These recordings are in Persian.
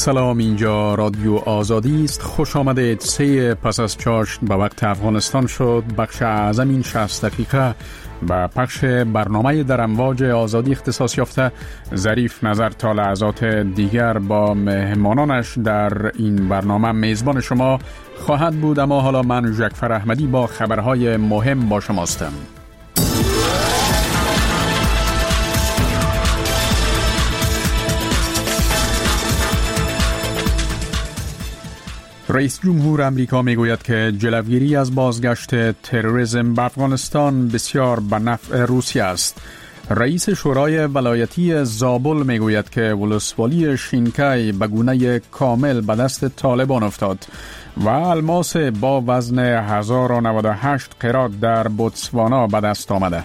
سلام، اینجا رادیو آزادی است. خوش آمدید. 3 پس از چاشت به وقت افغانستان شد. بخش اعظم این 60 دقیقه با پخش برنامه در امواج آزادی اختصاص یافته. ظریف نظر تا لحظات دیگر با مهمانانش در این برنامه میزبان شما خواهد بود، اما حالا من جعفر احمدی با خبرهای مهم با شماستم. رئیس جمهور امریکا میگوید که جلوگیری از بازگشت تروریسم به افغانستان بسیار به نفع روسیه است. رئیس شورای ولایتی زابل میگوید که ولسوالی شینکای به گونه کامل به دست طالبان افتاد و الماس با وزن 1098 قرات در بوتسوانا به دست آمده.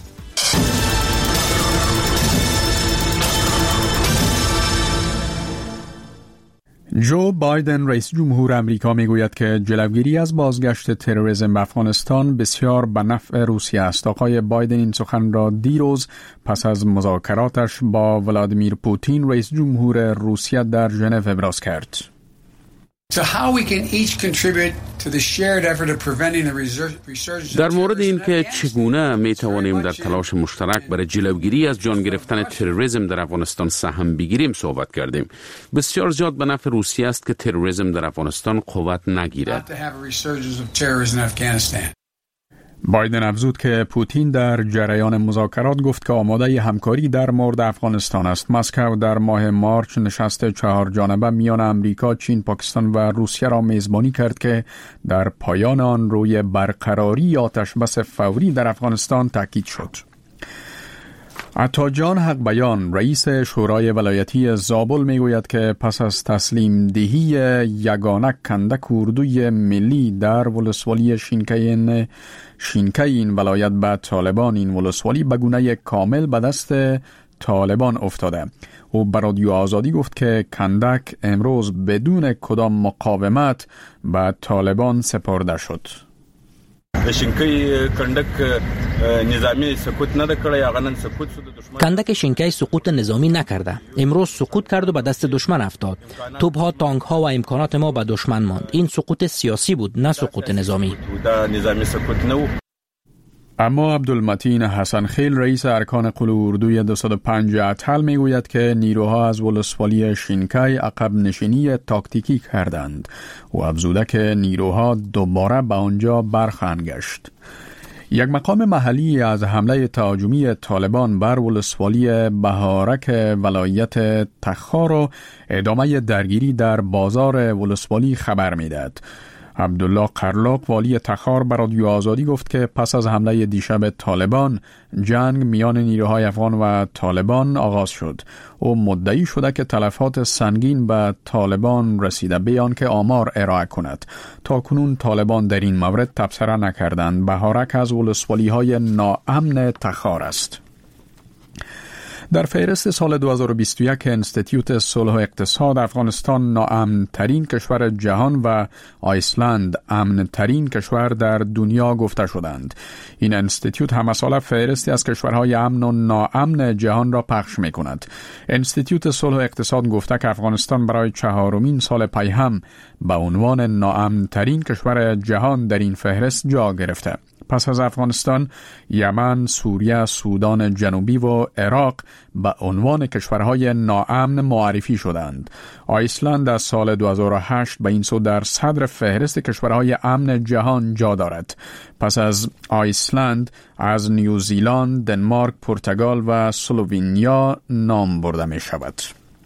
جو بایدن رئیس جمهور امریکا میگوید که جلوگیری از بازگشت تروریسم به افغانستان بسیار به نفع روسیه است. آقای بایدن این سخن را دیروز پس از مذاکراتش با ولادیمیر پوتین رئیس جمهور روسیه در ژنو ابراز کرد. در مورد اینکه چگونه می توانیم در تلاش مشترک برای جلوگیری از جان گرفتن تروریسم در افغانستان سهم بگیریم صحبت کردیم. بسیار زیاد به نفع روسیه است که تروریسم در افغانستان قوت نگیرد. بایدن افزود که پوتین در جریان مذاکرات گفت که آماده همکاری در مورد افغانستان است. مسکو در ماه مارچ نشست 4 جانبه میان امریکا، چین، پاکستان و روسیه را میزبانی کرد که در پایان آن روی برقراری آتش بس فوری در افغانستان تاکید شد. عطاجان حق بیان رئیس شورای ولایتی زابل میگوید که پس از تسلیم دهی یگانه کندک اردوی ملی در ولسوالی شینکای این ولایت به طالبان، این ولسوالی به گونه کامل به دست طالبان افتاده. او به رادیو آزادی گفت که کندک امروز بدون کدام مقاومت به طالبان سپرده شد. کندک شینکای سقوط نظامی نکرده، امروز سقوط کرد و به دست دشمن افتاد. توپ‌ها، تانک‌ها و امکانات ما به دشمن ماند. این سقوط سیاسی بود، نه سقوط نظامی. اما عبدالمتین حسن خیل رئیس ارکان قلو اردوی 205 اتل میگوید که نیروها از ولسوالی شینکای عقب نشینی تاکتیکی کردند و افزوده که نیروها دوباره به آنجا برخواهند گشت. یک مقام محلی از حمله تهاجمی طالبان بر ولسوالی بهارک ولایت تخار و ادامه درگیری در بازار ولسوالی خبر میدهد. عبدالله قرلاق والی تخار به رادیو آزادی گفت که پس از حمله دیشب طالبان جنگ میان نیروهای افغان و طالبان آغاز شد. او مدعی شده که تلفات سنگین به طالبان رسیده، بیان که آمار ارائه کند. تا کنون طالبان در این مورد تبصره نکردند. بهارک از ولسوالی های ناامن تخار است. در فهرست سال 2021 انستیتیوت صلح و اقتصاد افغانستان ناامن ترین کشور جهان و آیسلند امن ترین کشور در دنیا گفته شدند. این انستیتیوت هم سال فهرستی از کشورهای امن و ناامن جهان را پخش می کند. انستیتیوت صلح و اقتصاد گفته که افغانستان برای 4مین سال پی هم به عنوان ناامن ترین کشور جهان در این فهرست جا گرفته. پس از افغانستان، یمن، سوریه، سودان جنوبی و عراق به عنوان کشورهای ناامن معرفی شدند. آیسلند از سال 2008 به این سو در صدر فهرست کشورهای امن جهان جا دارد. پس از آیسلند از نیوزیلند، دنمارک، پرتغال و سلوونیا نام برده می شود.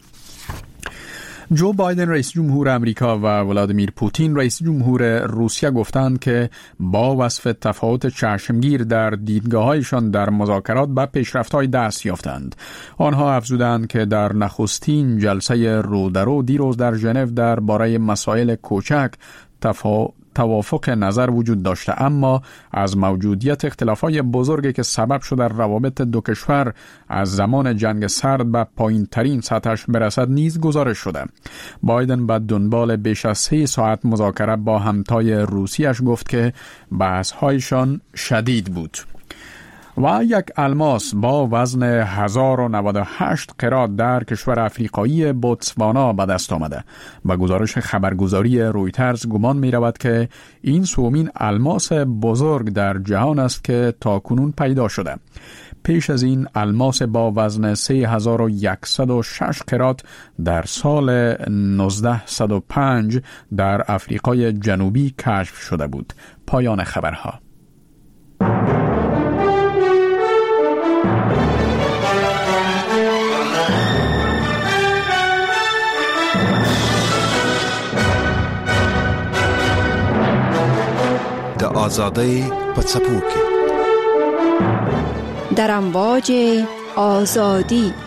جو بایدن رئیس جمهور امریکا و ولادیمیر پوتین رئیس جمهور روسیه گفتند که با وصف تفاوت چشمگیر در دیدگاه‌هایشان در مذاکرات به پیشرفت‌های دست یافتند. آنها افزودند که در نخستین جلسه رودرو دیروز در ژنو درباره مسائل کوچک توافق نظر وجود داشته، اما از موجودیت اختلافات بزرگی که سبب شده در روابط دو کشور از زمان جنگ سرد به پایین ترین سطحش برسد نیز گزارش شده. بایدن بعد دنبال بیش از 3 ساعت مذاکره با همتای روسیش گفت که بحث‌هایشان شدید بود. و یک الماس با وزن 1098 قرات در کشور افریقایی بوتسوانا به دست آمده. با گزارش خبرگزاری رویترز گمان می رود که این سومین الماس بزرگ در جهان است که تاکنون پیدا شده. پیش از این الماس با وزن 3106 قرات در سال 1905 در افریقای جنوبی کشف شده بود. پایان خبرها. د آزادۍ په څپو کې در امواج آزادی